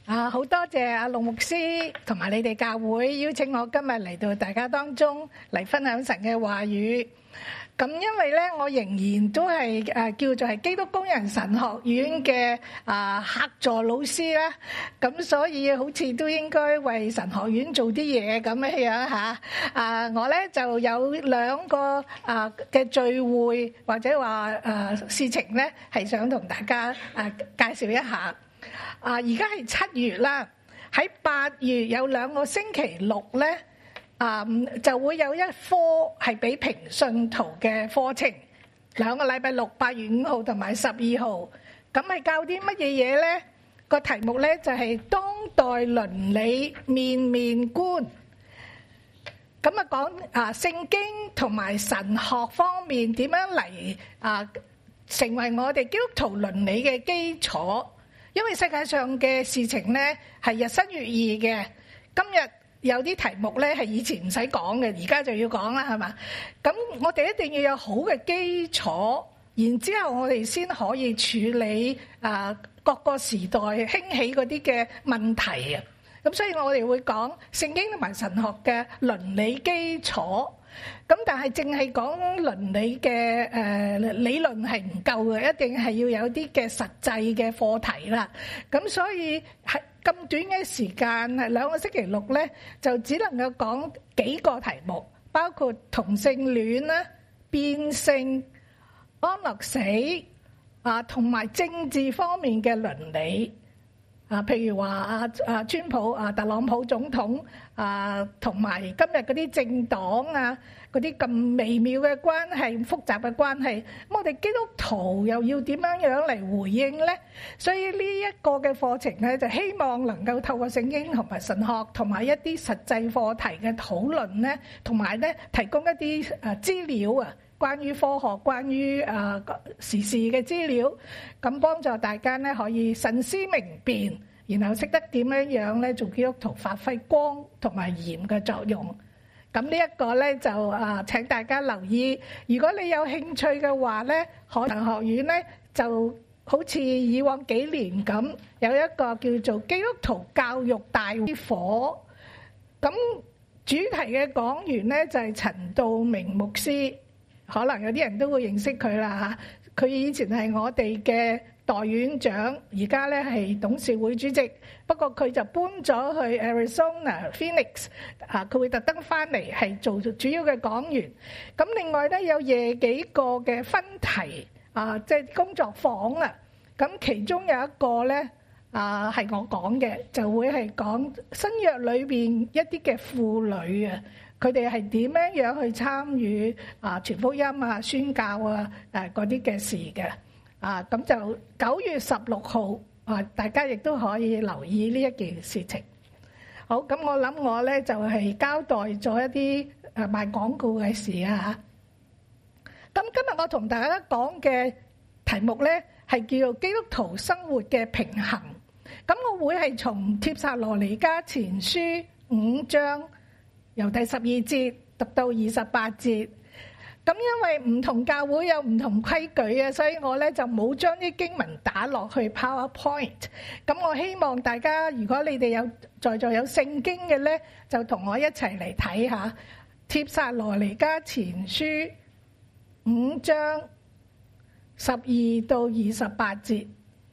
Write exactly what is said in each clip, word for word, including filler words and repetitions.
啊，好多謝阿陸牧師同埋你哋教會邀請我今日嚟到大家當中嚟分享神嘅話語。咁因為咧，我仍然都係誒叫做係基督工人神學院嘅啊客座老師啦，咁所以好似都應該為神學院做啲嘢咁樣樣嚇。啊，我咧就有兩個啊嘅聚會或者話誒事情咧，係想同大家誒介紹一下。啊，而家係七月啦，喺八月有兩個星期六咧。啊，就會有一科係俾平信徒嘅課程，兩個禮拜六，八月五號同埋十二號，咁係教啲乜嘢嘢呢？個題目呢就係當代倫理面面觀，咁啊講啊聖經同埋神學方面點樣嚟啊成為我哋基督徒倫理嘅基礎，因為世界上嘅事情呢係日新月異嘅，今日。有啲題目咧係以前唔使講嘅，而家就要講啦，係嘛？咁我哋一定要有好嘅基礎，然之後我哋先可以處理啊各個時代興起嗰啲嘅問題啊。咁所以我哋會講聖經同埋神學嘅倫理基礎。咁但係淨係講倫理嘅誒理論係唔夠嘅，一定係要有啲嘅實際嘅課題啦。咁所以係咁短嘅時間，係兩個星期六咧，就只能夠講幾個題目，包括同性戀啦、變性、安樂死啊，同埋政治方面嘅倫理。啊，譬如話啊啊，川普啊，特朗普總統啊，同埋今日嗰啲政黨啊，嗰啲咁微妙嘅關係、複雜嘅關係，咁我哋基督徒又要點樣樣嚟回應呢？所以呢一個嘅課程咧，就希望能夠透過聖經同埋神學同埋一啲實際課題嘅討論咧，同埋咧提供一啲誒資料啊。關於科學、關於誒時事嘅資料，咁幫助大家咧可以慎思明辨，然後識得點樣樣咧做基督徒發揮光同埋鹽嘅作用。咁呢一個咧就誒請大家留意，如果你有興趣嘅話咧，可能學院咧就好似以往幾年咁，有一個叫做基督徒教育大火。咁主題嘅講員咧就係陳道明牧師。可能有啲人都會認識佢啦嚇，佢以前係我哋嘅代院長，而家咧係董事會主席。不過佢就搬咗去 Arizona Phoenix， 啊，佢會特登翻嚟係做主要嘅講員。咁另外咧有廿幾個嘅分題啊，即係工作坊啊。咁其中有一個咧啊係我講嘅，就會係講新約裏邊一啲嘅婦女啊。佢哋係點樣樣去參與啊傳福音啊宣教啊誒嗰啲嘅事嘅啊，咁就九月十六號啊，大家亦都可以留意呢一件事情。好，咁我諗我咧就係交代咗一啲誒賣廣告嘅事啊。咁今日我同大家講嘅題目咧係叫做基督徒生活嘅平衡。咁我會係從帖撒羅尼迦前書五章。由第十二節讀到二十八節，咁因為唔同教會有唔同規矩啊，所以我咧就冇將啲經文打落去 PowerPoint。咁我希望大家，如果你哋有在座有聖經嘅咧，就同我一齊嚟睇下帖撒羅尼迦前書五章十二到二十八節，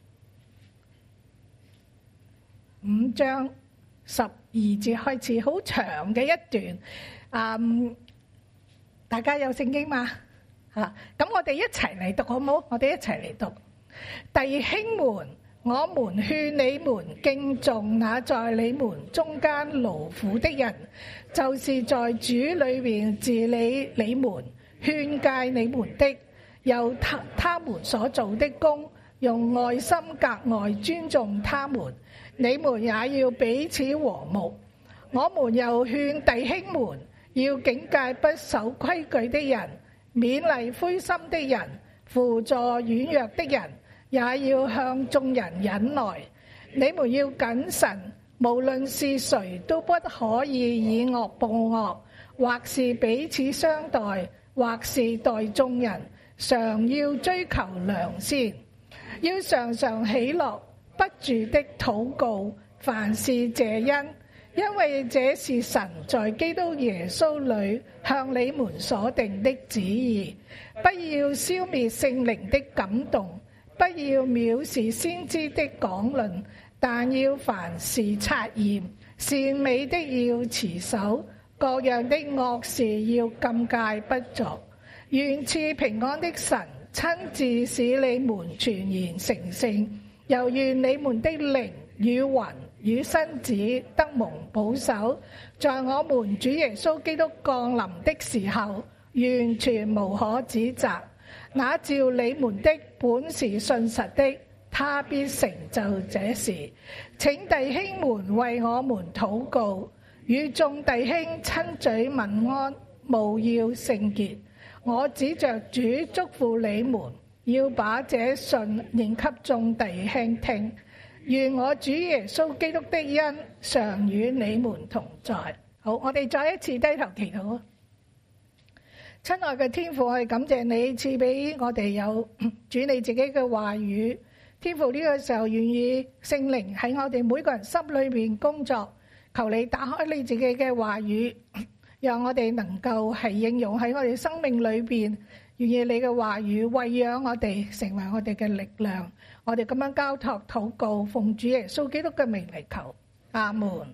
五章十二節開始，好長嘅一段。嗯，大家有聖經嗎？嚇，咁我哋一齊嚟讀好冇？我哋一齊嚟讀。弟兄們，我們勸你們敬重那在你們中間勞苦的人，就是在主裏面治理你們、勸戒你們的，有他他們所做的工，用愛心格外尊重他們。你們也要彼此和睦。我們又勸弟兄們要警戒不守規矩的人，勉勵灰心的人，扶助軟弱的人，也要向眾人忍耐。你們要謹慎，無論是誰都不可以以惡報惡，或是彼此相待，或是待眾人，常要追求良善，要常常喜樂，不住的禱告， 凡事謝恩，因為這是神在基督耶穌裏向你們所定的旨意。不要消滅聖靈的感動，不要藐視先知的講論，但要凡事察驗，善美的要持守，各樣的惡事要禁戒不作。願賜平安的神親自使你們全然成聖，又願你們的靈與魂與身子得蒙保守，在我們主耶穌基督降臨的時候完全無可指責。那召你們的本是信實的，他必成就這事。請弟兄們為我們禱告，與眾弟兄親嘴問安，務要聖潔。我指着主囑咐你們，要把這信念給眾弟兄聽。願我主耶穌基督的恩常與你們同在。好，我哋再一次低頭祈禱。親愛嘅天父，我哋感謝你賜俾我哋有主你自己嘅話語。天父，呢個時候願意聖靈喺我哋每個人心裏面工作，求你打開你自己嘅話語，讓我哋能夠係應用喺我哋生命裏邊。願意你嘅話語餵養我哋，成為我哋嘅力量。我哋咁樣交託禱告，奉主耶穌基督嘅名嚟求，阿門。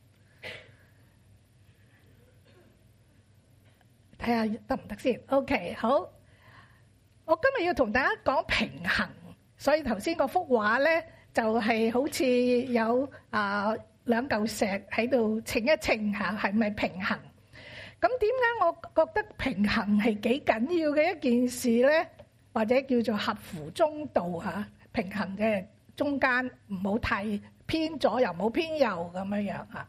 睇下得唔得先 ？OK， 好。我今日要同大家講平衡，所以頭先嗰幅畫咧就係好似有啊兩嚿石喺度稱一稱下，係咪平衡？咁點解我覺得平衡係幾緊要嘅一件事咧？或者叫做合乎中道嚇，平衡嘅中間唔好太偏左又唔好偏右咁樣樣嚇。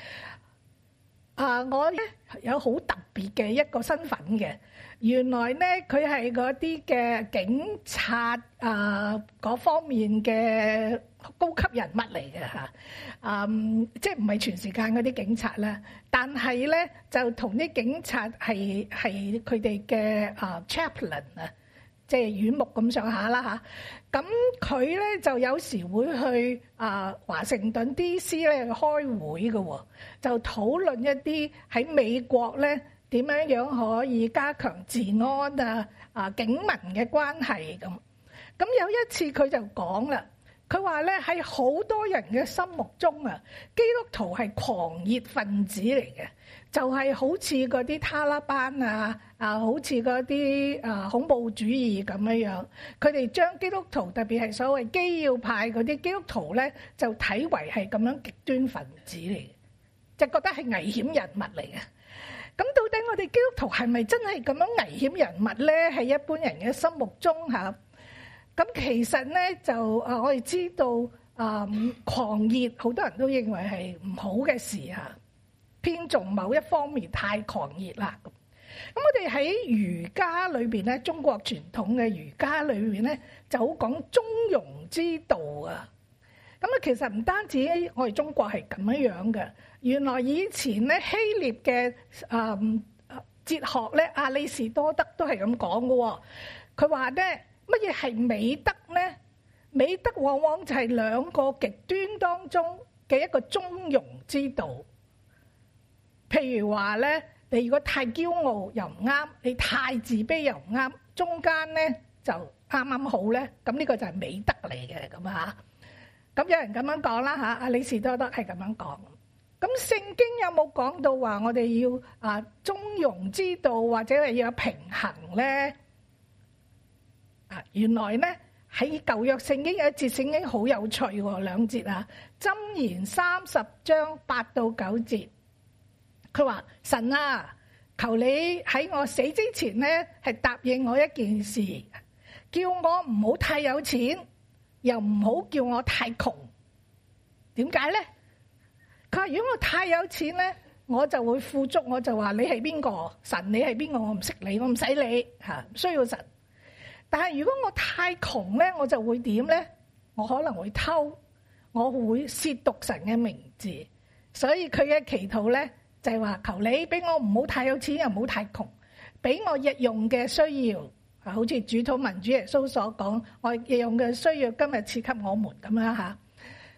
啊，我咧有好特別嘅一個身份嘅，原來咧佢係嗰啲嘅警察啊嗰方面嘅高級人物嚟嘅嚇，嗯，即係唔係全時間嗰啲警察啦，但係咧就同啲警察係係佢哋嘅啊 chaplain 啊，即係院牧咁上下啦嚇。咁佢咧就有時會去啊華盛頓 D C 咧開會嘅喎，就討論一啲喺美國咧點樣樣可以加強治安啊啊警民嘅關係咁。咁有一次佢就講啦。佢話咧喺好多人嘅心目中啊，基督徒係狂熱分子嚟嘅，就係、是、好似嗰啲塔利班啊，啊好似嗰啲啊恐怖主義咁樣樣。佢哋將基督徒，特別係所謂基要派嗰啲基督徒咧，就睇為係咁樣極端分子嚟嘅，就覺得係危險人物嚟嘅。咁到底我哋基督徒係咪真係咁樣危險人物咧？喺一般人嘅心目中嚇。咁其實咧就啊，我哋知道啊、嗯，狂熱好多人都認為係唔好嘅事嚇，偏重某一方面太狂熱啦。咁咁我哋喺儒家裏邊咧，中國傳統嘅儒家裏邊咧，就好講中庸之道啊。咁啊，其實唔單止我哋中國係咁樣樣嘅，原來以前咧希臘嘅啊哲學咧，亞里士多德都係咁講嘅。佢話咧。乜嘢係美德咧？美德往往就係兩個極端當中嘅一個中庸之道。譬如話咧，你如果太驕傲又唔啱，你太自卑又唔啱，中間咧就啱啱好咧。咁呢個就係美德嚟嘅咁啊。咁有人咁樣講啦嚇，亞里士多德係咁樣講。咁聖經有冇講到話我哋要啊中庸之道，或者係要有平衡咧？啊，原來咧喺舊約聖經有一節聖經好有趣喎，兩節啊，箴言三十章八到九節，佢話神啊，求你喺我死之前咧係答應我一件事，叫我唔好太有錢，又唔好叫我太窮。點解咧？佢話如果我太有錢咧，我就會富足，我就話你係邊個？神，你係邊個？我唔識你，我唔使你嚇，唔需要神。但係如果我太窮咧，我就會點咧？我可能會偷，我會褻瀆神嘅名字。所以佢嘅祈禱咧就係話：求你俾我唔好太有錢，又唔好太窮，俾我日用嘅需要。啊，好似主禱文主耶穌所講，我日用嘅需要今日賜給我們咁樣嚇。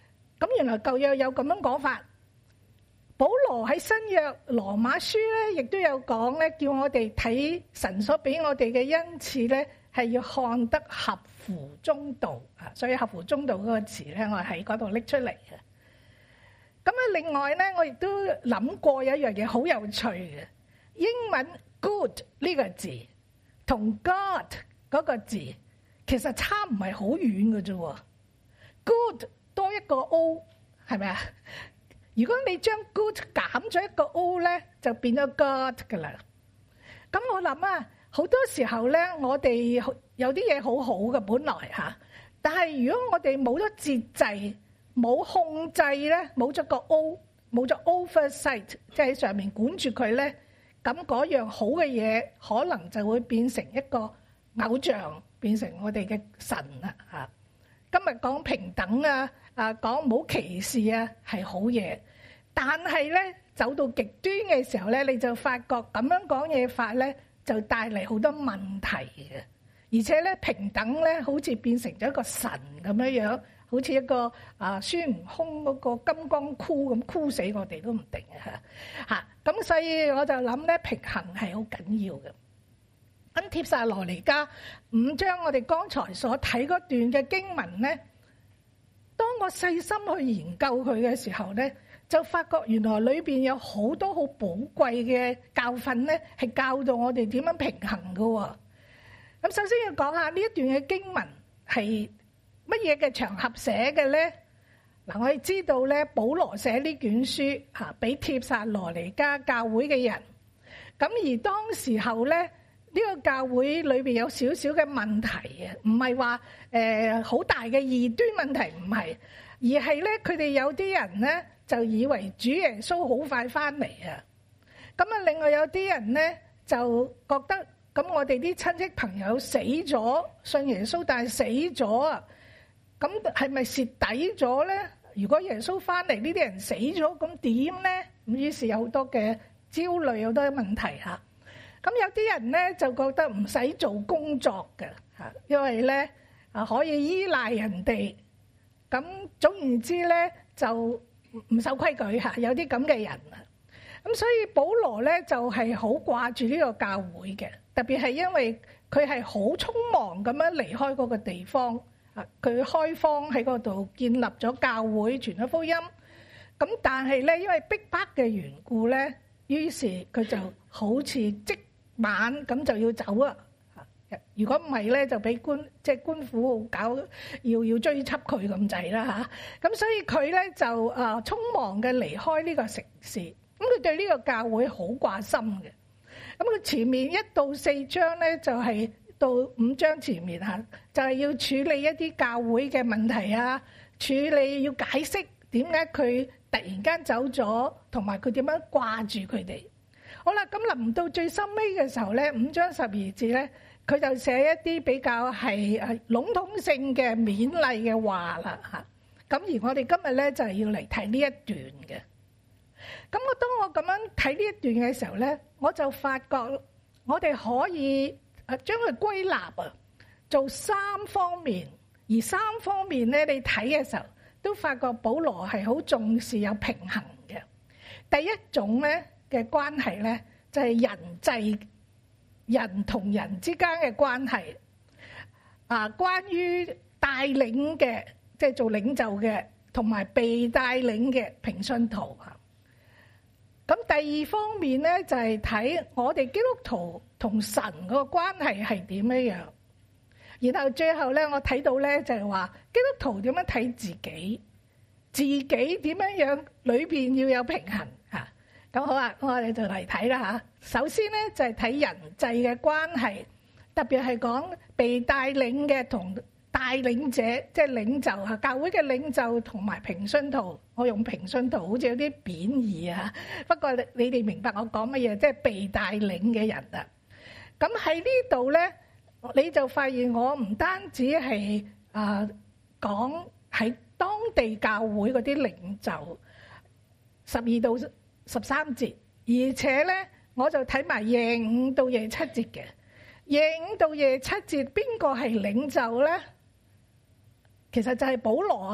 咁原來舊約有咁樣講法。保羅喺新約羅馬書咧，亦都有講咧，叫我哋睇神所俾我哋嘅恩賜咧，係要看得合乎中道啊。所以合乎中道嗰個詞咧，我喺嗰度拎出嚟嘅。咁啊，另外咧，我亦都諗過有一樣嘢好有趣嘅，英文 good 呢個字同 God 嗰個字其實差唔係好遠嘅啫。good 多一個 O 係咪啊？如果你將 good 減咗一個 O 咧，就變咗 God 噶啦。咁我諗啊，好多時候咧，我哋有啲嘢好好嘅本來嚇，但係如果我哋冇咗節制、冇控制咧，冇咗個 O，冇咗 oversight，即係喺上面管住佢咧，咁嗰樣好嘅嘢可能就會變成一個偶像，變成我哋嘅神啦嚇。今日講平等啊！啊，講冇歧視啊，係好嘢。但係咧，走到極端嘅時候咧，你就發覺咁樣講嘢法咧，就帶嚟好多問題嘅。而且咧，平等咧，好似變成咗一個神咁樣樣，好似一個啊孫悟空嗰個金剛箍咁箍死我哋都唔定啊！嚇咁，所以我就諗咧，平衡係好緊要嘅。咁帖撒羅尼迦五章，我哋剛才所睇嗰段嘅經文咧，當我細心去研究佢嘅時候咧，就發覺原來裏邊有好多好寶貴嘅教訓咧，係教導我哋點樣平衡嘅。咁首先要講下呢一段嘅經文係乜嘢嘅場合寫嘅咧？嗱，我哋知道咧，保羅寫呢卷書嚇俾帖撒羅尼迦教會嘅人，咁而當時候咧。呢個教會裏邊有少少嘅問題啊，唔係話誒好大嘅異端問題，唔係，而係咧佢哋有啲人咧就以為主耶穌好快翻嚟啊，咁啊另外有啲人咧就覺得咁我哋啲親戚朋友死咗，信耶穌但係死咗啊，咁係咪蝕底咗咧？如果耶穌翻嚟，呢啲人死咗，咁點咧？咁於是有好多嘅焦慮，好多問題嚇。咁有啲人咧就覺得唔使做工作嘅嚇，因為咧啊可以依賴人哋。咁總言之咧就唔守規矩嚇，有啲咁嘅人啊。咁所以保羅咧就係好掛住呢個教會嘅，特別係因為佢係好匆忙咁樣離開嗰個地方啊，佢開荒喺嗰度建立咗教會，傳咗福音。咁但係咧因為逼迫嘅緣故咧，於是佢就好似即晚咁就要走啊！如果唔係咧，就俾官即係官府搞，要要追緝佢咁滯啦嚇。咁所以佢咧就啊匆忙嘅離開呢個城市。咁佢對呢個教會好掛心嘅。咁佢前面一到四章咧，就係到五章前面嚇，就係要處理一啲教會嘅問題啊，處理要解釋點解佢突然間走咗，同埋佢點樣掛住佢哋。好啦，咁臨到最深尾嘅時候咧，五章十二節咧，佢就寫一啲比較係誒籠統性嘅勉勵嘅話啦嚇。咁而我哋今日咧就係要嚟睇呢一段嘅。咁我當我咁樣睇呢一段嘅時候咧，我就發覺我哋可以誒將佢歸納啊，做三方面。而三方面咧，你睇嘅時候都發覺保羅係好重視有平衡嘅。第一種咧嘅關係咧，就係人際人同人之間嘅關係啊，關於帶領嘅，即係做領袖嘅，同埋被帶領嘅平信徒啊。咁第二方面咧，就係睇我哋基督徒同神嗰個關係係點樣樣。然後最後咧，我睇到咧就係話基督徒點樣睇自己，自己點樣樣裏邊要有平衡嚇。咁好啊，我哋就嚟睇啦嚇。首先咧就係睇人際嘅關係，特別係講被帶領嘅同帶領者，即係領袖嚇，教會嘅領袖同埋平信徒。我用平信徒好似有啲貶義啊，不過你你哋明白我講乜嘢，即係被帶領嘅人啊。咁喺呢度咧，你就發現我唔單止係啊講喺當地教會嗰啲領袖，十二到十三節，而且咧我就睇埋廿五到廿七節嘅。廿五到廿七節邊個係領袖咧？其實就係保羅啊，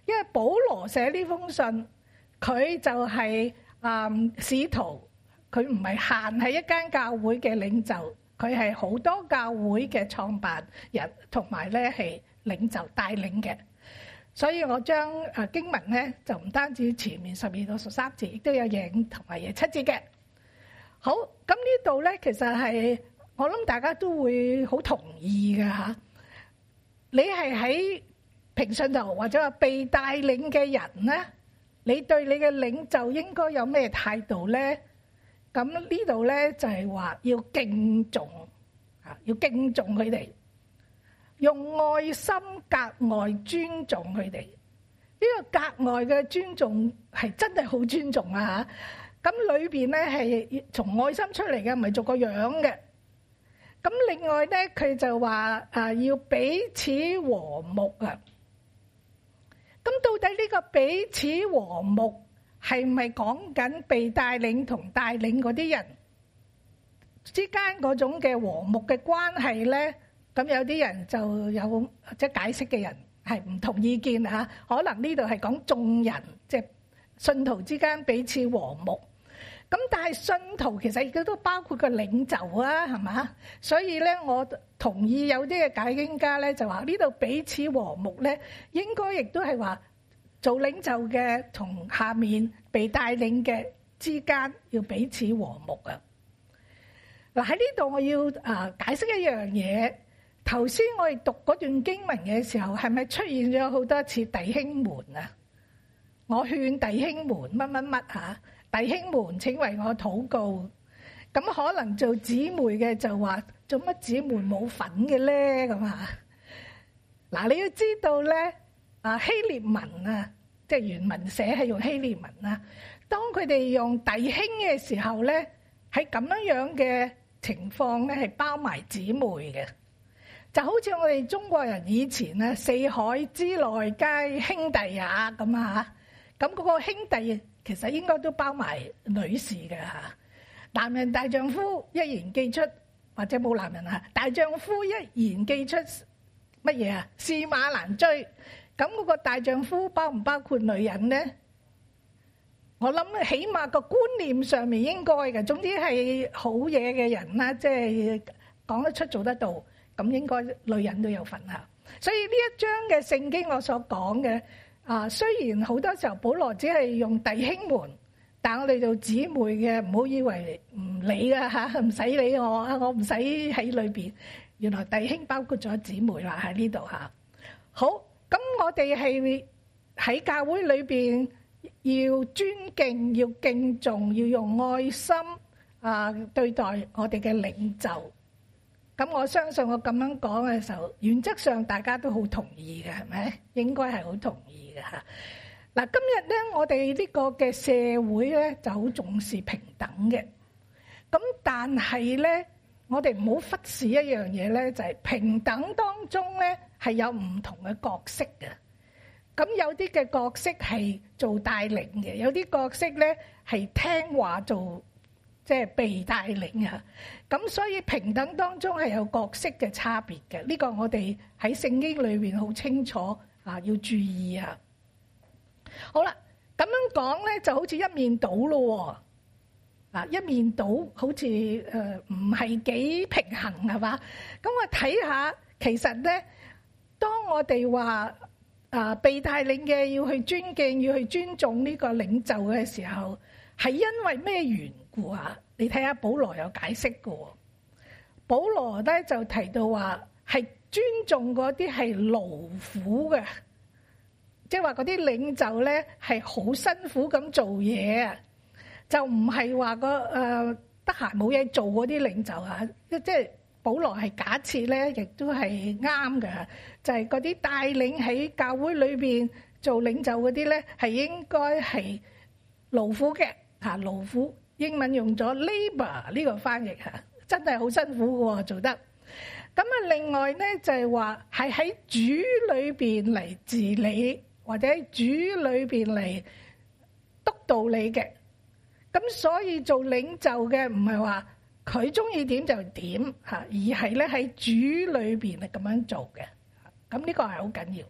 因為保羅寫呢封信，佢就係誒使徒，佢唔係限喺一間教會嘅領袖，佢係好多教會嘅創辦人，同埋咧係領袖帶領嘅。所以我將誒經文咧就唔單止前面十二到十三節，亦都有廿五同埋廿七節嘅。好，咁呢度咧其實係我諗大家都會好同意嘅嚇。你係喺平信徒或者話被帶領嘅人咧，你對你嘅領袖應該有咩態度咧？咁呢度咧就係話要敬重啊，要敬重佢哋。用愛心格外尊重佢哋，呢個格外嘅尊重係真係好尊重啊！嚇，咁裏邊咧係從愛心出嚟嘅，唔係做個樣嘅。咁另外咧，佢就話啊，要彼此和睦啊。咁到底呢個彼此和睦係咪講緊被帶領同帶領嗰啲人之間嗰種嘅和睦嘅關係咧？咁有啲人就有即係解釋嘅人係唔同意見嚇，可能呢度係講眾人即係信徒之間彼此和睦。咁但係信徒其實亦都包括個領袖啊，係嘛？所以咧，我同意有啲嘅解經家咧就話呢度彼此和睦咧，應該亦都係話做領袖嘅同下面被帶領嘅之間要彼此和睦啊。嗱，喺呢度我要啊解釋一樣嘢。頭先我哋讀嗰段經文嘅時候，係咪出現咗好多次弟兄們啊？我勸弟兄們乜乜乜嚇，弟兄們請為我禱告。咁可能做姊妹嘅就話做乜姊妹冇份嘅咧咁啊？嗱，你要知道咧，啊希臘文啊，即係原文寫係用希臘文啊。當佢哋用弟兄嘅時候咧，喺咁樣樣嘅情況咧，係包埋姊妹嘅。就好似我哋中國人以前啊，四海之內皆兄弟呀咁啊，咁嗰個兄弟其實應該都包埋女士嘅嚇。男人大丈夫一言既出，或者冇男人啊，大丈夫一言既出乜嘢啊？駟馬難追。咁嗰個大丈夫包唔包括女人呢？我諗起碼個觀念上面應該嘅。總之係好嘢嘅人啦，即係講得出做得到。咁應該女人都有份嚇，所以呢一章嘅聖經我所講嘅啊，雖然好多時候保羅只係用弟兄們，但我哋做姊妹嘅唔好以為唔理啦嚇，唔使理我啊，我唔使喺裏邊。原來弟兄包括咗姊妹啦喺呢度嚇。好，咁我哋係喺教會裏邊要尊敬、要敬重、要用愛心啊對待我哋嘅領袖。咁我相信我咁樣講嘅時候，原則上大家都好同意嘅，係咪？應該係好同意嘅嚇。嗱，今日咧，我哋呢個嘅社會咧就好重視平等嘅。咁但係咧，我哋唔好忽視一樣嘢咧，就係平等當中咧係有唔同嘅角色嘅。咁有啲嘅角色係做帶領嘅，有啲角色咧係聽話做。即係被帶領啊！咁所以平等當中係有角色嘅差別嘅，呢個我哋喺聖經裏邊好清楚啊，要注意啊！好啦，咁樣講咧就好似一面倒咯喎，啊一面倒好似誒唔係幾平衡係嘛？咁我睇下，其實咧，當我哋話啊被帶領嘅要去尊敬、要去尊重呢個領袖嘅時候，係因為咩緣故啊？你睇下保羅有解釋嘅，保羅咧就提到話係尊重嗰啲係勞苦嘅，即係話嗰啲領袖咧係好辛苦咁做嘢啊，就唔係話個誒得閒冇嘢做嗰啲領袖啊，即係保羅係假設咧，亦都係啱嘅，就係嗰啲帶領喺教會裏邊做領袖嗰啲咧，係應該係勞苦嘅。嚇，勞苦英文用咗 labour 呢個翻譯嚇，真係好辛苦嘅喎做得。咁啊，另外咧就係話係喺主裏邊嚟治理，或者喺主裏邊嚟督導你嘅。咁所以做領袖嘅唔係話佢中意點就點嚇，而係咧喺主裏邊係咁樣做嘅。咁呢個係好緊要。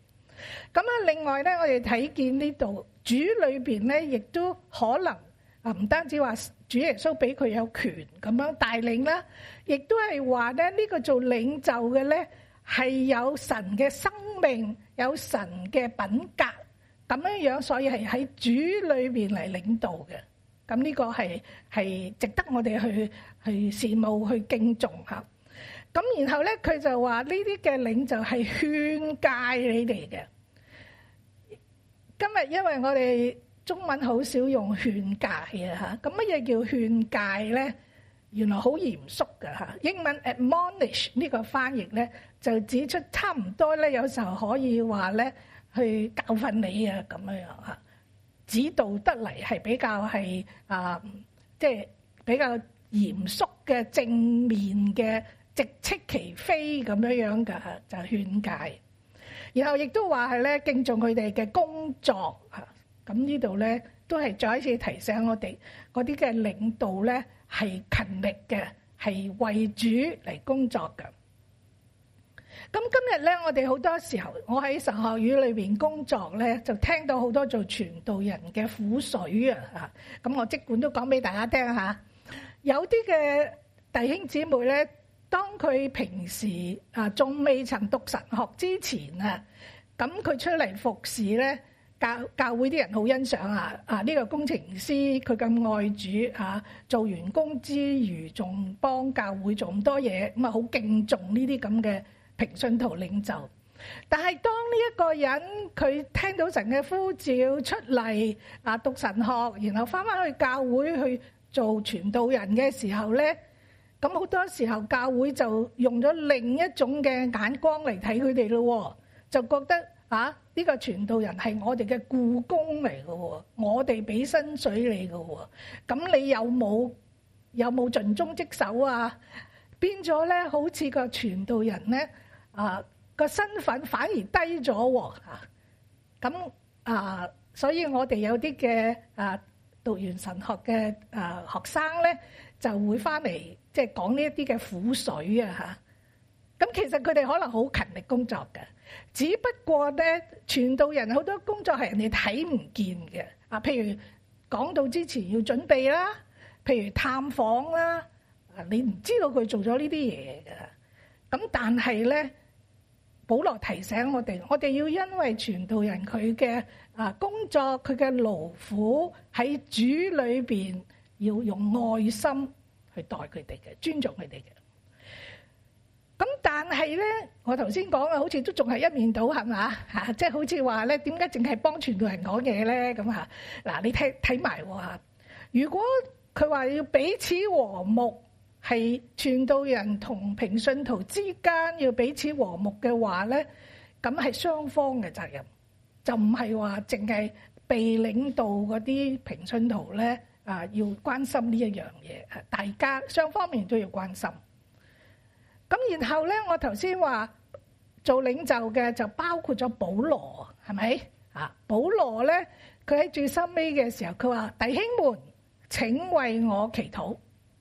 咁啊，另外咧，我哋睇見呢度主裏邊咧，亦都可能啊，唔單止話主耶穌俾佢有權咁樣帶領啦，亦都係話咧呢個做領袖嘅咧係有神嘅生命，有神嘅品格咁樣樣，所以係喺主裏邊嚟領導嘅。咁呢個係係值得我哋去去羨慕、去敬重嚇。咁然後咧，佢就話呢啲嘅領袖係勸誡你哋嘅。今日因為我哋中文好少用勸誡嘅嚇，咁乜嘢叫勸誡咧？原來好嚴肅嘅嚇。英文 admonish 呢個翻譯咧，就指出差唔多咧，有時候可以話咧去教訓你啊咁樣樣嚇。指導得嚟係比較係啊，即係比較嚴肅嘅正面嘅。直斥其非咁樣樣嘅就係勸誡，然後亦都話係咧敬重佢哋嘅工作嚇。咁呢度咧都係再一次提醒我哋嗰啲嘅領導咧係勤力嘅，係為主嚟工作嘅。咁今日咧，我哋好多時候，我喺神學院裏邊工作咧，就聽到好多做傳道人嘅苦水啊嚇。咁我即管都講俾大家聽下，有啲嘅弟兄姊妹咧。當佢平時啊仲未曾讀神學之前啊，咁佢出嚟服侍咧，教教會啲人好欣賞啊！啊呢個工程師佢咁愛主啊，做完工之餘仲幫教會做咁多嘢，咁啊好敬重呢啲咁嘅平信徒領袖。但係當呢一個人佢聽到神嘅呼召出嚟啊讀神學，然後翻返去教會去做傳道人嘅時候咧。咁好多時候教會就用咗另一種嘅眼光嚟睇佢哋咯，就覺得啊呢個傳道人係我哋嘅僱工嚟嘅，我哋俾薪水你嘅，咁你有冇有冇盡忠職守啊？變咗咧，好似個傳道人咧啊個身份反而低咗嚇，咁啊，所以我哋有啲嘅啊讀完神學嘅啊學生咧就會翻嚟。即係講呢一啲嘅苦水啊嚇，咁其實佢哋可能好勤力工作嘅，只不過咧傳道人好多工作係人哋睇唔見嘅啊，譬如講到之前要準備啦，譬如探訪啦，啊你唔知道佢做咗呢啲嘢嘅，咁但係咧，保羅提醒我哋，我哋要因為傳道人佢嘅啊工作佢嘅勞苦喺主裏邊要用愛心。去待佢哋嘅，尊重佢哋嘅。咁但係咧，我頭先講嘅好似都仲係一面倒，係嘛嚇？即係好似話咧，點解淨係幫傳道人講嘢咧？咁嚇嗱，你睇睇埋喎嚇。如果佢話要彼此和睦，係傳道人同平信徒之間要彼此和睦嘅話咧，咁係雙方嘅責任，就唔係話淨係被領導嗰啲平信徒咧。啊！要關心呢一樣嘢，大家雙方面都要關心。咁然後咧，我頭先話做領袖嘅就包括咗保羅，係咪啊？保羅咧，佢喺最深尾嘅時候，佢話：弟兄們，請為我祈禱。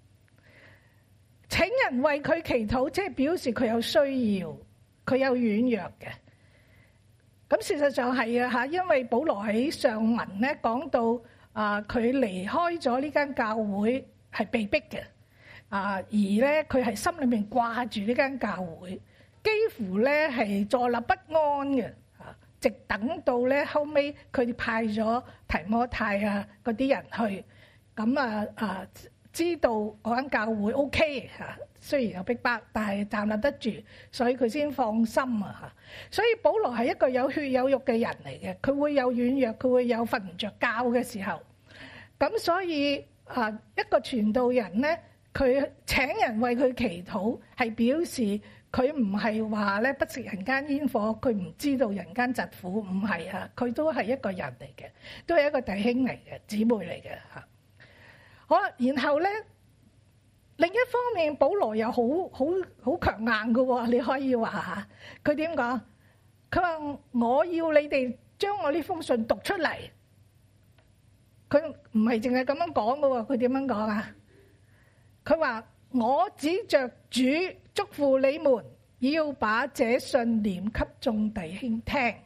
請人為佢祈禱，即係表示佢有需要，佢有軟弱嘅。咁事實上係啊嚇，因為保羅喺上文咧講到。啊！佢離開咗呢間教會係被逼嘅，啊！而咧佢係心裏面掛住呢間教會，幾乎咧係坐立不安嘅，啊！直等到咧後尾佢哋派咗提摩太啊嗰啲人去，咁啊啊知道嗰間教會 OK 嚇，雖然有逼迫，但係站立得住，所以佢先放心啊嚇。所以保羅係一個有血有肉嘅人嚟嘅，佢會有軟弱，佢會有瞓唔着覺嘅時候。咁所以啊，一個傳道人咧，佢請人為佢祈禱，係表示佢唔係話咧不食人間煙火，佢唔知道人間疾苦，唔係啊，佢都係一個人嚟嘅，都係一個弟兄嚟嘅，姊妹嚟嘅嚇。好啦，然後咧另一方面，保羅又好好好強硬嘅喎，你可以話嚇。佢點講？佢話我要你哋將我呢封信讀出嚟。佢唔係淨係咁樣講嘅喎，佢點樣講啊？佢話我指着主囑咐你們，要把這信念給眾弟兄聽，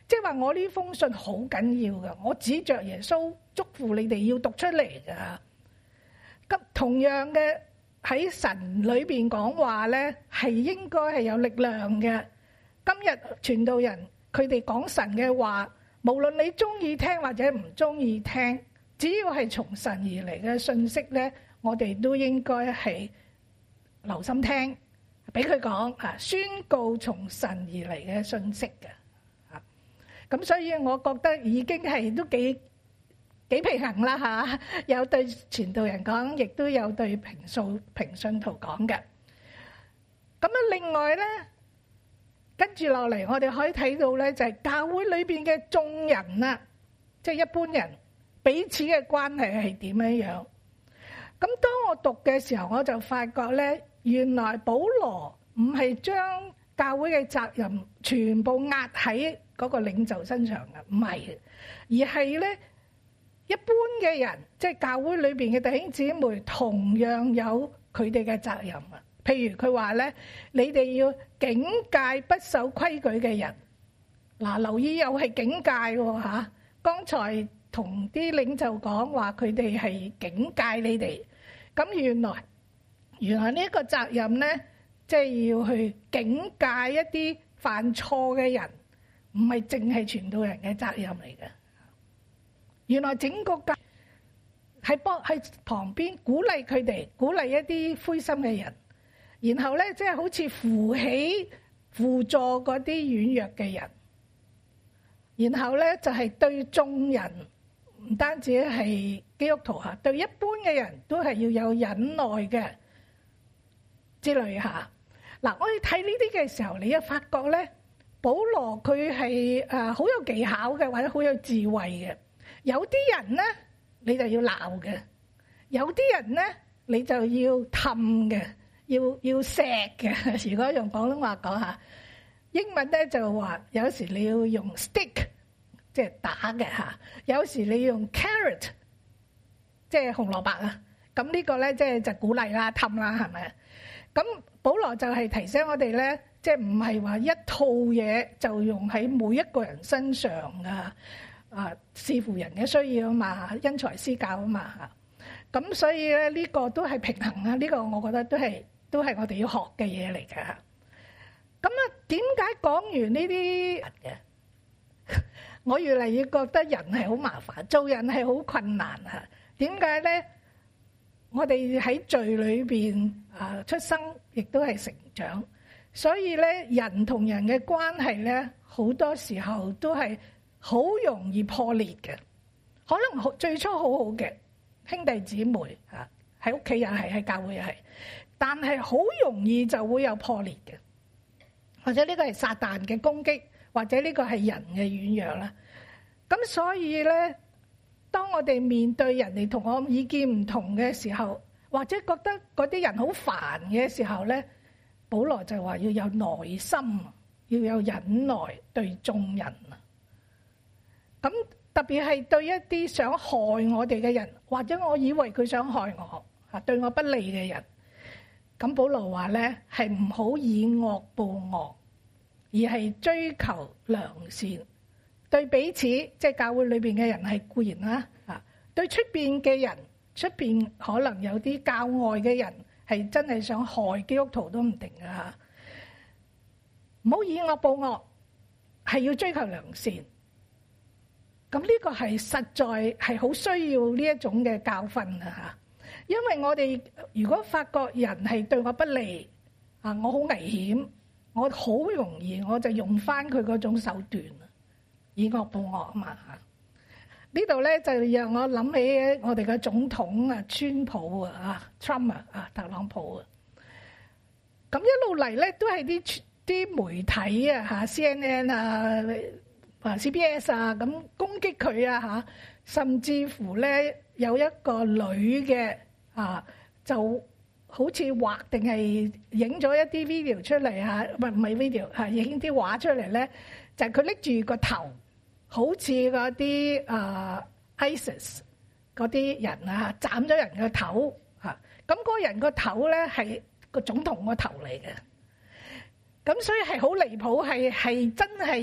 即係話我呢封信好緊要㗎，我指着耶穌囑咐你哋要讀出嚟㗎。咁同樣嘅喺神裏邊講話咧，係應該係有力量嘅。今日傳道人佢哋講神嘅話，無論你中意聽或者唔中意聽，只要係從神而嚟嘅信息咧，我哋都應該係留心聽，俾佢講啊，宣告從神而嚟嘅信息嘅。咁所以我覺得已經係都幾幾平衡啦嚇，有對傳道人講，亦都有對平素平信徒講嘅。咁啊，另外咧，跟住落嚟，我哋可以睇到咧，就係教會裏邊嘅眾人啦，即係一般人彼此嘅關係係點樣樣。咁當我讀嘅時候，我就發覺咧，原來保羅唔係將教會嘅責任全部壓喺嗰個領袖身上嘅，唔係，而係咧一般嘅人，即係教會裏邊嘅弟兄姊妹，同樣有佢哋嘅責任啊。譬如佢話咧，你哋要警戒不守規矩嘅人。嗱，留意又係警戒喎嚇。剛才同啲領袖講話，佢哋係警戒你哋。咁原來原來呢一個責任咧，即係要去警戒一啲犯錯嘅人。唔係淨係傳道人嘅責任嚟嘅，原來整個教喺幫喺旁邊鼓勵佢哋，鼓勵一啲灰心嘅人，然後咧即係好似扶起、輔助嗰啲軟弱嘅人，然後咧就係對眾人，唔單止係基督徒嚇，對一般嘅人都係要有忍耐嘅之類嚇。嗱，我哋睇呢啲嘅時候，你一發覺咧。保羅佢係誒好有技巧嘅，或者好有智慧嘅。有啲人咧，你就要鬧嘅；有啲人咧，你就要氹嘅，要要錫嘅。如果用廣東話講下，英文咧就話有時你要用 stick， 即係打嘅嚇；有時你要用 carrot， 即係紅蘿蔔啊。咁呢個咧即係就鼓勵啦、氹啦，係咪？咁保羅就係提醒我哋咧。即係唔係話一套嘢就用喺每一個人身上啊？啊，視乎人嘅需要啊嘛，因材施教啊嘛嚇。咁所以咧呢個都係平衡啊。呢個我覺得都係都係我哋要學嘅嘢嚟㗎。咁啊，點解講完呢啲嘅？我越嚟越覺得人係好麻煩，做人係好困難啊。點解咧？我哋喺罪裏邊啊出生，亦都係成長。所以咧，人同人嘅關係咧，好多時候都係好容易破裂嘅。可能最初好好嘅兄弟姊妹嚇，喺屋企又係，喺教會又係，但係好容易就會有破裂嘅。或者呢個係撒旦嘅攻擊，或者呢個係人嘅軟弱啦。咁所以咧，當我哋面對人哋同我意見唔同嘅時候，或者覺得嗰啲人好煩嘅時候咧，保羅就話要有耐心，要有忍耐對眾人啊。咁特別係對一啲想害我哋嘅人，或者我以為佢想害我啊，對我不利嘅人，咁保羅話咧係唔好以惡報惡，而係追求良善。對彼此即係教會裏邊嘅人係固然啦，啊，對出邊嘅人，出邊可能有啲教外嘅人。係真係想害基督徒都唔定㗎嚇，唔好以惡報惡，係要追求良善。咁呢個係實在係好需要呢一種嘅教訓啊嚇，因為我哋如果發覺人係對我不利啊，我好危險，我好容易我就用翻佢嗰種手段，以惡報惡啊嘛嚇。呢度咧就讓我諗起我哋嘅總統啊，川普啊，Trump 啊，特朗普啊。咁一路嚟咧都係啲啲媒體啊，嚇 C N N 啊、啊 C B S 啊，咁攻擊佢啊嚇，甚至乎咧有一個女嘅啊，就好似畫定係影咗一啲 video 出嚟嚇，唔係唔係 video 係影啲畫出嚟咧，就係佢拎住個頭。好似嗰啲啊 ISIS 嗰啲人啊，斬咗人個頭嚇，咁嗰個人個頭咧係個總統個頭嚟嘅，咁所以係好離譜，係係真係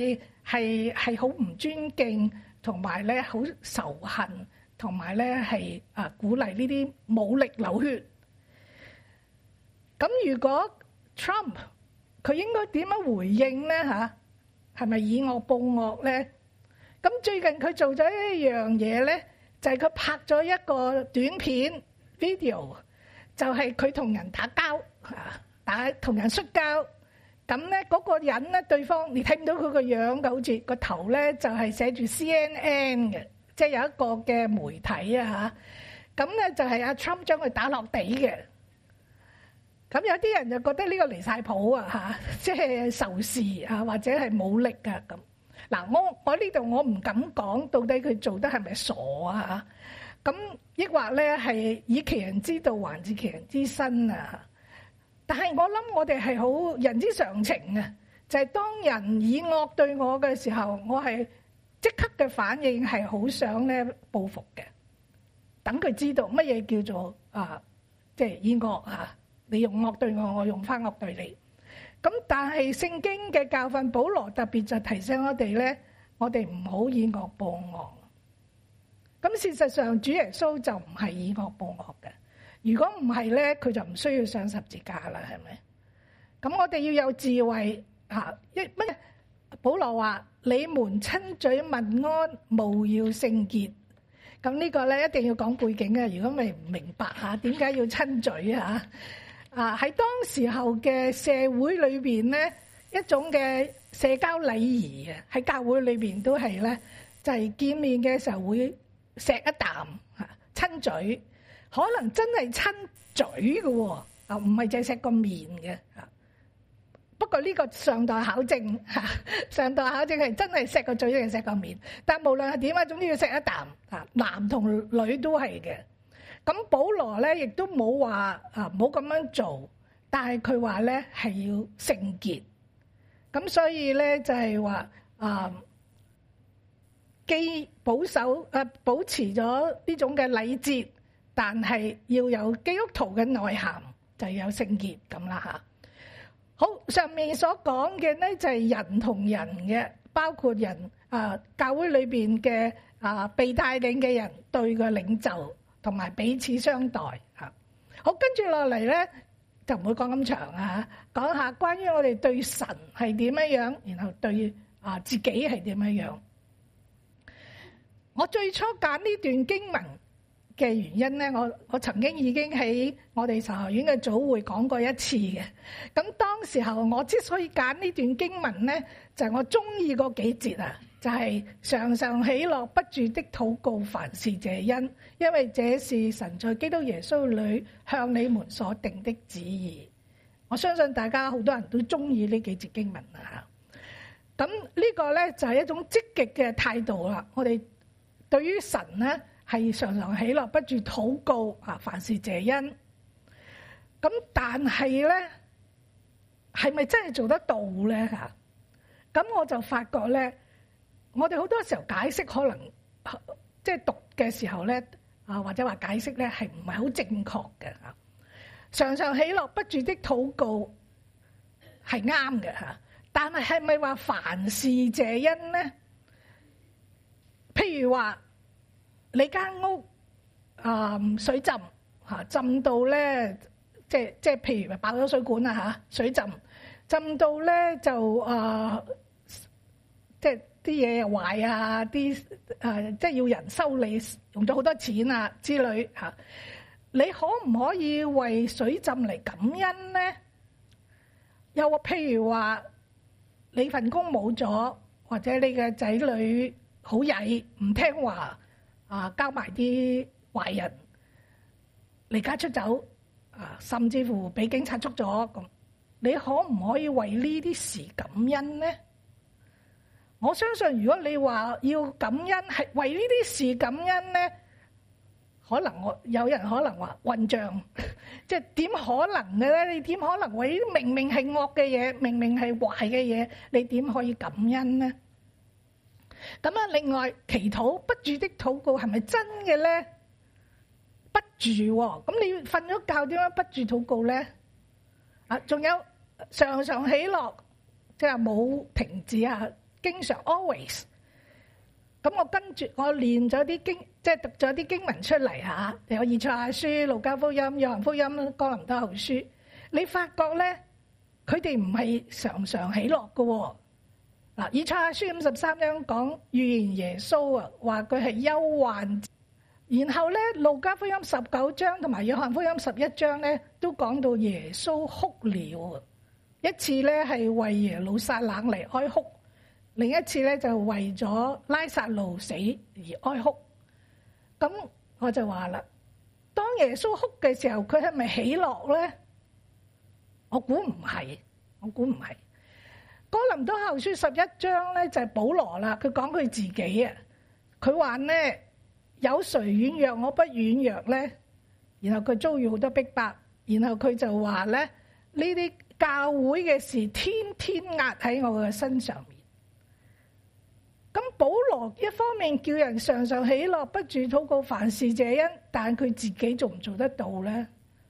係係好唔尊敬，同埋咧好仇恨，同埋咧係啊鼓勵呢啲武力流血。咁如果 Trump 佢應該點樣回應咧嚇？係咪以惡報惡咧？咁最近佢做咗一樣嘢咧，就係佢拍咗一個短片 video，就係佢同人打交嚇，打同人摔交。咁咧嗰個人咧，對方你睇唔到佢個樣嘅，好似個頭咧就係寫住 C N N 嘅，即係有一個嘅媒體啊嚇。咁咧就係阿 Trump 將佢打落地嘅。咁有啲人就覺得呢個離曬譜啊嚇，即係仇視啊或者係武力啊咁。嗱，我我呢度我唔敢講到底佢做得係咪傻啊嚇。咁抑或咧係以其人之道還治其人之身啊。但係我諗我哋係好人之常情啊，就係當人以惡對我嘅時候，我係即刻嘅反應係好想咧報復嘅，等佢知道乜嘢叫做啊，即係以惡啊！你用惡對我，我用翻惡對你。咁但係聖經嘅教訓，保羅特別就提醒我哋咧，我哋唔好以惡報惡。咁事實上，主耶穌就唔係以惡報惡嘅。如果唔係咧，佢就唔需要上十字架啦，係咪？咁我哋要有智慧嚇。一乜？保羅話：你們親嘴問安，務要聖潔。咁呢個咧一定要講背景嘅。如果咪唔明白嚇，點解要親嘴嚇？啊，喺當時候嘅社會裏邊咧，一種嘅社交禮儀嘅，喺教會裏邊都係咧，就係見面嘅時候會錫一啖嚇，親嘴。可能真係親嘴嘅喎，啊唔係淨係錫個面嘅嚇。不過呢個尚待考證嚇，尚待考證係真係錫個嘴定係錫個面。但無論係點啊，總之要錫一啖嚇，男同女都係嘅。咁保羅咧亦都冇話啊唔好咁樣做，但係佢話咧係要聖潔。咁所以咧就係話啊，既保守啊保持咗呢種嘅禮節。但係要有基督徒嘅內涵，就有聖潔咁啦嚇。好，上面所講嘅咧就係人同人嘅，包括人啊教會裏邊嘅啊被帶領嘅人對個領袖，同埋彼此相待嚇。好，跟住落嚟咧就唔會講咁長啊，講下關於我哋對神係點樣樣，然後對啊自己係點樣樣。我最初揀呢段經文嘅原因咧，我我曾經已經喺我哋神學院嘅組會講過一次嘅。咁當時候我之所以揀呢段經文咧，就係我中意嗰幾節啊，就係常常喜樂不住的禱告，凡事謝恩，因為這是神在基督耶穌裏向你們所定的旨意。我相信大家好多人都中意呢幾節經文啊。咁呢個咧就係一種積極嘅態度啦。我哋對於神咧，係常常喜樂不住禱告啊，凡事謝恩。咁但係咧，係咪真係做得到咧嚇？咁我就發覺咧，我哋好多時候解釋可能即係讀嘅時候咧啊，或者話解釋咧係唔係好正確嘅嚇。常常喜樂不住的禱告係啱嘅嚇，但係係咪話凡事謝恩咧？譬如話，你間屋啊、呃、水浸嚇，浸到咧，即係即係譬如爆咗水管啊嚇，水浸浸到咧就啊、呃，即係啲嘢又壞啊，啲誒、呃、即係要人修理，用咗好多錢啊之類嚇。你可唔可以為水浸嚟感恩咧？又譬如話你份工冇咗，或者你嘅仔女好曳唔聽話。啊！交埋啲壞人離家出走啊，甚至乎俾警察捉咗咁，你可唔可以為呢啲事感恩咧？我相信如果你話要感恩，係為呢啲事感恩咧，可能我有人可能話混帳，即係點可能嘅咧？你點可能為啲明明係惡嘅嘢，明明係壞嘅嘢，你點可以感恩咧？咁啊！另外，祈禱不住的禱告係咪真嘅咧？不住喎，咁你瞓咗覺點樣不住禱告咧？啊，仲有常常喜樂，即係冇停止啊！ 經常 always。咁我跟住我練咗啲經，即係讀咗啲經文出嚟嚇，有以賽亞書、路加福音、約翰福音、哥林多後書。你發覺咧，佢哋唔係常常喜樂嘅喎。嗱，以賽亞書五十三章講預言耶穌啊，話佢係憂患。然後咧，路加福音十九章同埋約翰福音十一章咧，都講到耶穌哭了。一次咧係為耶路撒冷嚟哀哭，另一次咧就為咗拉撒路死而哀哭。咁我就話啦，當耶穌哭嘅時候，佢係咪喜樂咧？我估唔係，我估唔係。哥林多後書十一章咧就係保羅啦，佢講佢自己啊，佢話咧，有誰軟弱我不軟弱咧？然後佢遭遇好多逼迫，然後佢就話咧，呢啲教會嘅事天天壓喺我嘅身上面。咁保羅一方面叫人常常喜樂，不住禱告，凡事謝恩，但佢自己做唔做得到咧？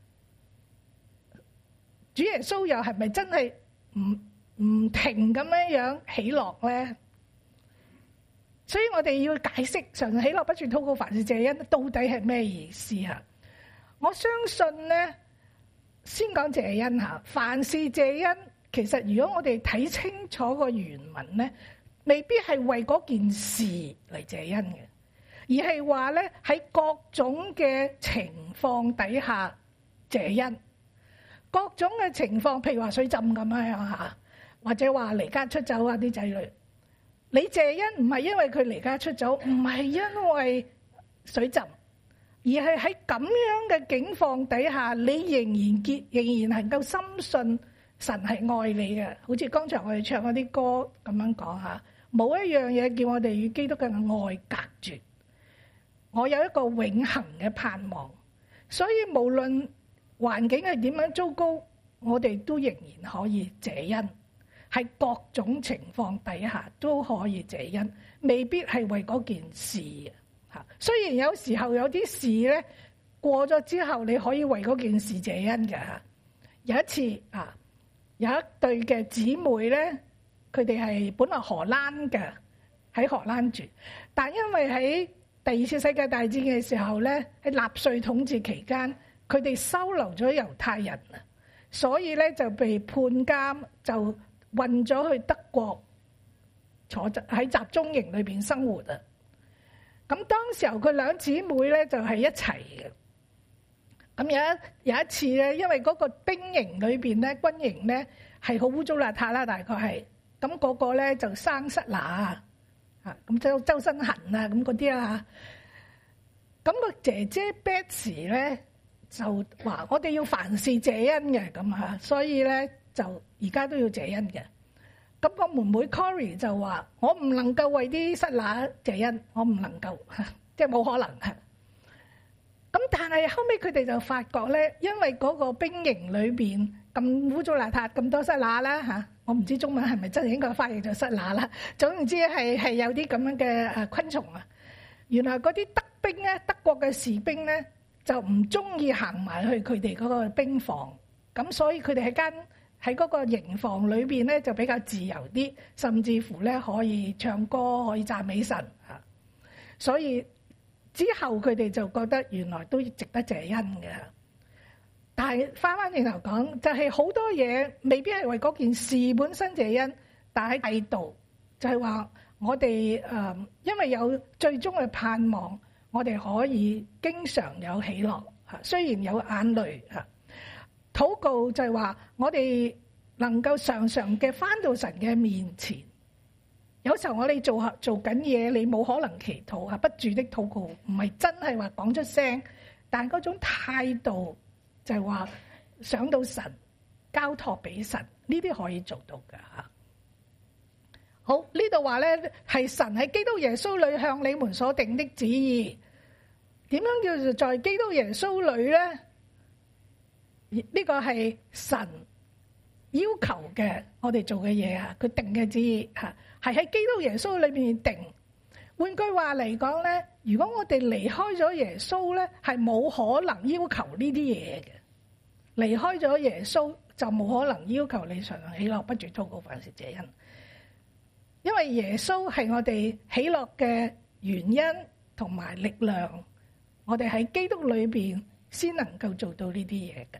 主耶穌又係咪真係唔唔停咁樣樣喜樂咧？所以我哋要解釋常常喜樂，不住禱告，凡事謝恩到底係咩意思啊？我相信咧，先講謝恩吓，凡事謝恩，其實如果我哋睇清楚個原文咧，未必係為嗰件事嚟謝恩嘅，而係話咧喺各種嘅情況底下謝恩。各種嘅情況，譬如話水浸咁樣吓，或者話離家出走啊啲仔女，你謝恩唔係因為佢離家出走，唔係因為水浸，而係喺咁樣嘅境況底下，你仍然結，仍然能夠深信神係愛你嘅。好似剛才我哋唱嗰啲歌咁樣講吓，冇一樣嘢叫我哋與基督嘅愛隔絕。我有一個永恆嘅盼望，所以無論環境係點樣糟糕，我哋都仍然可以謝恩，喺各種情況底下都可以謝恩，未必係為嗰件事吓。雖然有時候有啲事咧過咗之後，你可以為嗰件事謝恩嘅吓。有一次啊，有一對嘅姊妹咧，佢哋係本來荷蘭嘅，喺荷蘭住，但因為喺第二次世界大戰嘅時候咧，喺納粹統治期間，佢哋收留咗猶太人啊，所以咧就被判監，就運咗去德國坐喺集中營裏邊生活啊。咁當時候佢兩姊妹咧就係一齊嘅。咁有一有一次咧，因為嗰個兵營裏邊咧，軍營咧係好污糟邋遢啦，大概係咁，嗰個咧就生虱乸啊，咁周周身痕啊，咁嗰啲啦。咁個姐姐 Betsy 咧就話：我哋要凡事謝恩嘅咁嚇，所以咧就而家都要謝恩嘅。咁個妹妹 Cory 就話：我唔能夠為啲虱乸謝恩，我唔能夠，即係冇可能嚇。咁但係後尾佢哋就發覺咧，因為嗰個兵營裏邊咁污糟邋遢，咁多虱乸啦嚇，我唔知中文係咪真係應該翻譯做虱乸啦。總言之係係有啲咁樣嘅誒昆蟲啊。原來嗰啲德兵咧，德國嘅士兵咧就唔中意行埋去佢哋嗰個兵房，咁所以佢哋喺間喺嗰個營房裏邊咧就比較自由啲，甚至乎咧可以唱歌，可以讚美神嚇。所以之後佢哋就覺得原來都值得謝恩嘅。但係翻翻轉頭講，就係好多嘢未必係為嗰件事本身謝恩，但係喺度就係話我哋誒，因為有最終嘅盼望，我哋可以經常有喜樂嚇，雖然有眼淚嚇。禱告就係話我哋能夠常常嘅翻到神嘅面前。有時候我哋做下做緊嘢，你冇可能祈禱啊，不住的禱告，唔係真係話講出聲，但係嗰種態度就係話想到神，交託俾神，呢啲可以做到㗎嚇。好，呢度話咧係神喺基督耶穌裏向你們所定的旨意。點樣叫做在基督耶穌裏咧？呢個係神要求嘅，我哋做嘅嘢啊，佢定嘅旨意嚇。係喺基督耶穌裏面定。換句話嚟講咧，如果我哋離開咗耶穌咧，係冇可能要求呢啲嘢嘅。離開咗耶穌就冇可能要求你常常喜樂，不住禱告，凡事謝恩。 因為耶穌係我哋喜樂嘅原因同埋力量，我哋喺基督裏邊先能夠做到呢啲嘢嘅。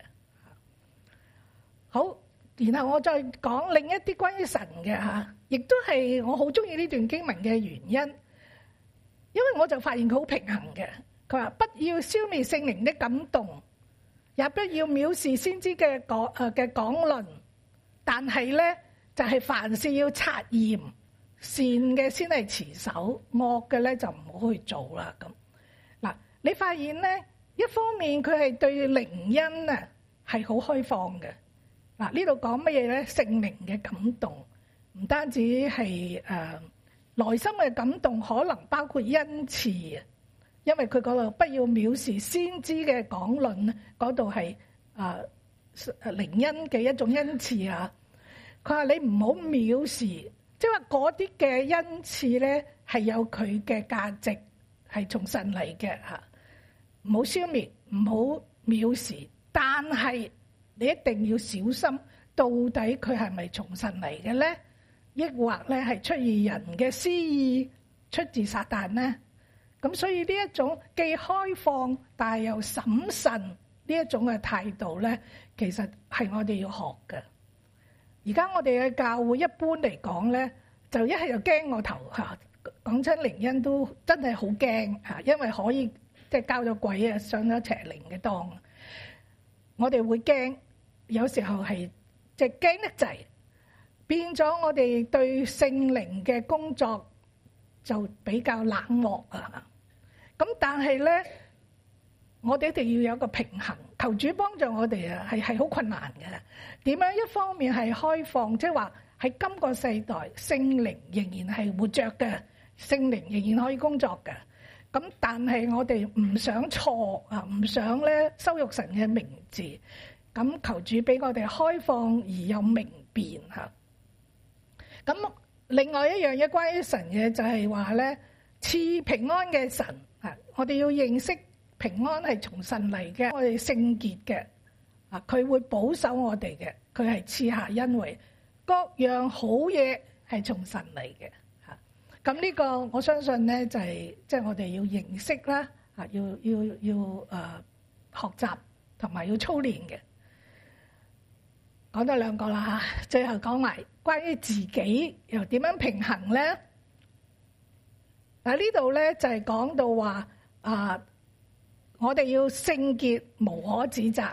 好，然後我再講另一啲關於神嘅吓，亦都係我好中意呢段經文嘅原因，因為我就發現佢好平衡嘅。佢話不要消滅聖靈的感動，也不要藐視先知嘅講誒嘅講論，但係咧就係、是、凡事要察驗，善嘅先係持守，惡嘅咧就唔好去做啦。咁嗱，你發現咧，一方面佢係對靈恩啊係好開放嘅。嗱，呢度講乜嘢咧？聖靈嘅感動，唔單止係誒、呃、內心嘅感動，可能包括恩賜啊。因為佢嗰度不要藐視先知嘅講論咧，嗰度係啊靈恩嘅一種恩賜啊。佢話你唔好藐視，即係話嗰啲嘅恩賜咧係有佢嘅價值，係從神嚟嘅嚇。唔好消滅，唔好藐視，但係你一定要小心，到底佢係咪從神嚟嘅咧？抑或咧係出於人嘅私意，出自撒旦咧？咁所以呢一種既開放但係又審慎呢一種嘅態度咧，其實係我哋要學嘅。而家我哋嘅教會一般嚟講咧，就一係就驚我頭嚇，講親靈恩都真係好驚嚇，因為可以即係交咗鬼啊，上咗邪靈嘅當。我哋會驚，有時候係即係驚得滯，變咗我哋對聖靈嘅工作就比較冷漠啊！咁但係咧，我哋一定要有一個平衡，求主幫助我哋啊！係係好困難嘅。點樣一方面係開放，即係話喺今個世代聖靈仍然係活著嘅，聖靈仍然可以工作嘅。咁但係我哋唔想錯啊，唔想咧羞辱神嘅名字。咁求主俾我哋開放而又明辨嚇。咁另外一樣嘢關於神嘅就係話咧，賜平安嘅神啊，我哋要認識平安係從神嚟嘅，我哋聖潔嘅啊，佢會保守我哋嘅，佢係賜下恩惠，各樣好嘢係從神嚟嘅嚇。咁呢個我相信咧就係即係我哋要認識啦，啊要要要誒、呃、學習同埋要操練嘅。講多兩個啦嚇，最後講埋關於自己又點樣平衡咧？嗱，呢度咧就係講到話啊，我哋要聖潔，無可指責。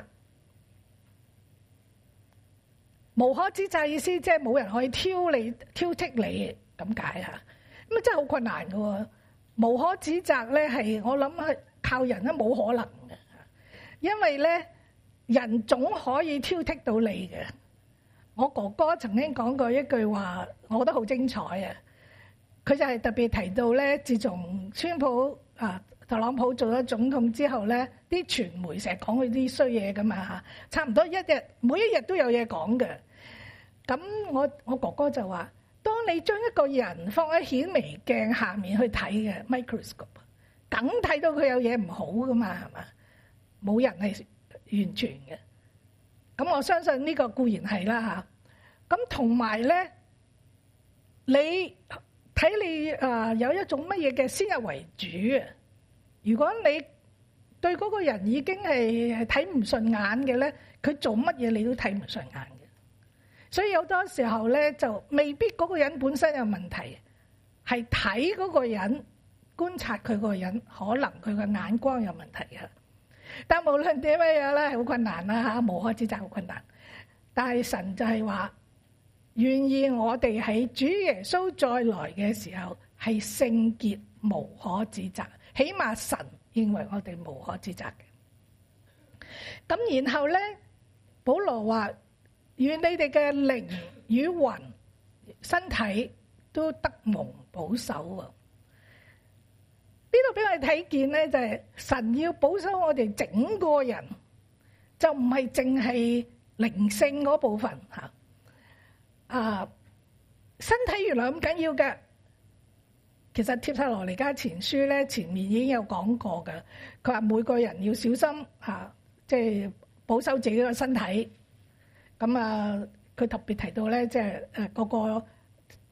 無可指責意思即係冇人可以挑你挑剔你咁解嚇。咁啊真係好困難㗎喎。無可指責咧係我諗係靠人咧冇可能嘅，因為咧。人總可以挑剔到你嘅。我哥哥曾經講過一句話，我覺得好精彩啊！佢就係特別提到咧，自從川普啊特朗普做咗總統之後咧，啲傳媒成日講佢啲衰嘢㗎嘛嚇，差唔多一日每一日都有嘢講嘅。咁我我哥哥就話：當你將一個人放喺顯微鏡下面去睇嘅 microscope， 梗睇到佢有嘢唔好㗎嘛，係嘛？冇人係完全嘅，咁我相信呢個固然係啦嚇。咁同埋咧，你睇你啊有一種乜嘢嘅先入為主啊？如果你對嗰個人已經係係睇唔順眼嘅咧，佢做乜嘢你都睇唔順眼嘅。所以好多時候咧，就未必嗰個人本身有問題，係睇嗰個人觀察佢個人，可能佢嘅眼光有問題啊。但無論點樣樣咧，係好困難啦嚇，無可指責好困難。但係神就係話，願意我哋喺主耶穌再來嘅時候係聖潔無可指責，起碼神認為我哋無可指責嘅。咁然後咧，保羅話：願你哋嘅靈與魂、身體都得蒙保守啊！呢度俾我哋睇見咧，就係神要保守我哋整個人，就唔係淨係靈性嗰部分嚇。啊，身體原來咁緊要嘅。其實帖撒羅尼迦前書咧，前面已經有講過嘅。佢話每個人要小心嚇，即係保守自己個身體。咁啊，佢特別提到咧，即係誒個個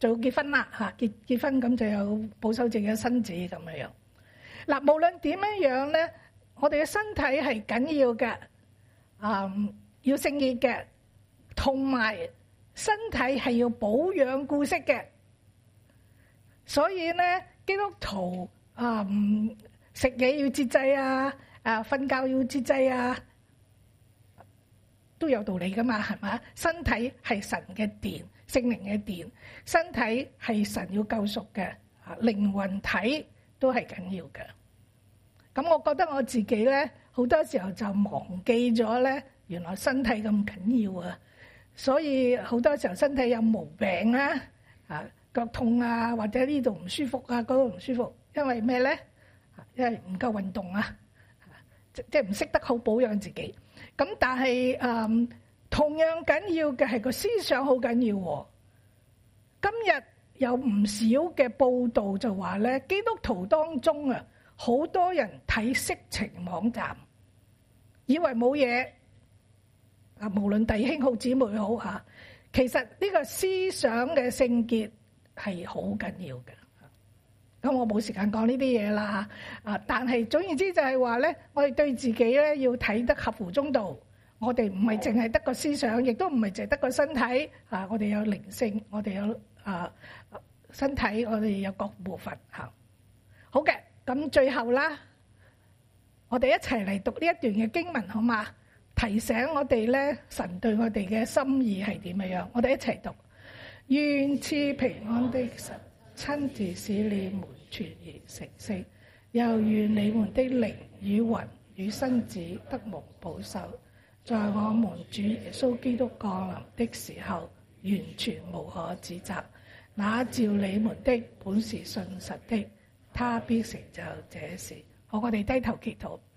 就要結婚啦嚇，結結婚咁就有保守自己嘅身子咁樣樣。嗱，無論點樣樣咧，我哋嘅身體係緊要嘅，嗯，要聖潔嘅，同埋身體係要保養顧惜嘅。所以咧，基督徒啊，食嘢要節制啊，啊，瞓覺要節制啊，都有道理噶嘛，係嘛？身體係神嘅殿，聖靈嘅殿，身體係神要救贖嘅，啊，靈魂體都係緊要嘅。咁我覺得我自己咧，好多時候就忘記咗咧，原來身體咁緊要啊！所以好多時候身體有毛病啊，啊腳痛啊，或者呢度唔舒服啊，嗰度唔舒服，因為咩咧？因為唔夠運動啊，即即係唔識得好保養自己。咁但係誒，同樣緊要嘅係個思想好緊要喎。今日有唔少嘅報道就話咧，基督徒當中啊，好多人睇色情網站，以為冇嘢啊。無論弟兄好姊妹好嚇，其實呢個思想嘅聖潔係好緊要嘅。咁我冇時間講呢啲嘢啦啊！但係總言之就係話咧，我哋對自己咧要睇得合乎中道。我哋唔係淨係得個思想，亦都唔係淨係得個身體啊！我哋有靈性，我哋有啊身體，我哋有各部分嚇。好嘅，咁最後啦，我哋一齊嚟讀呢一段嘅經文好嘛？提醒我哋咧，神對我哋嘅心意係點樣？我哋一齊讀：願賜平安的神親自使你們全然成聖，又願你們的靈與魂與身子得蒙保守，在我們主耶穌基督降臨的時候，完全無可指責。那召你們的本是信實的，他必成就這事。好，我哋低頭祈禱。